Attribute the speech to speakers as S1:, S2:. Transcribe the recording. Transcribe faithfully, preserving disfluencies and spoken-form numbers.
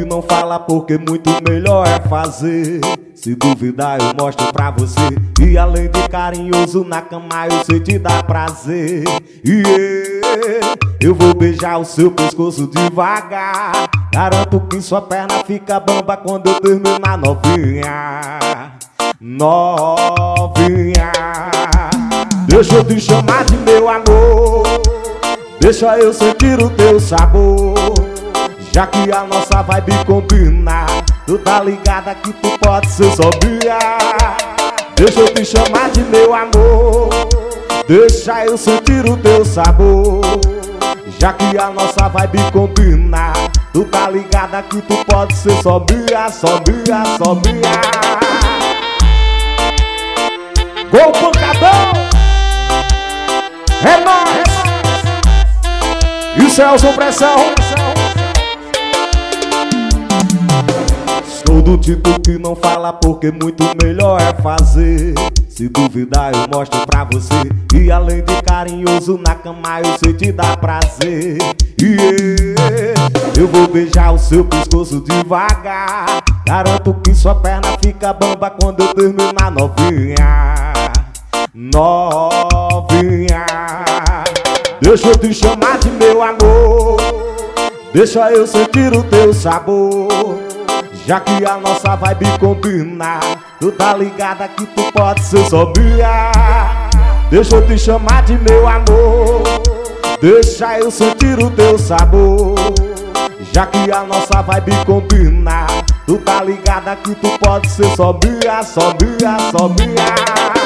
S1: não fala porque muito melhor é fazer. Se duvidar eu mostro pra você. E além de carinhoso na cama eu sei te dar prazer. E eu vou beijar o seu pescoço devagar. Garanto que sua perna fica bamba quando eu terminar, novinha. Novinha, deixa eu te chamar de meu amor. Deixa eu sentir o teu sabor. Já que a nossa vibe combina, tu tá ligada que tu pode ser sobria. Deixa eu te chamar de meu amor. Deixa eu sentir o teu sabor. Já que a nossa vibe combina, tu tá ligada que tu pode ser sobria, sobria, sobria. Gol pancadão! É nóis! E o Celso Pressão? Sou do tipo que não fala porque muito melhor é fazer. Se duvidar eu mostro pra você. E além de carinhoso na cama eu sei te dar prazer. E eu vou beijar o seu pescoço devagar. Garanto que sua perna fica bamba quando eu terminar, novinha. Novinha, deixa eu te chamar de meu amor. Deixa eu sentir o teu sabor. Já que a nossa vibe combina, tu tá ligada que tu pode ser sobria. Deixa eu te chamar de meu amor. Deixa eu sentir o teu sabor. Já que a nossa vibe combina, tu tá ligada que tu pode ser sobria, sobria, sobria.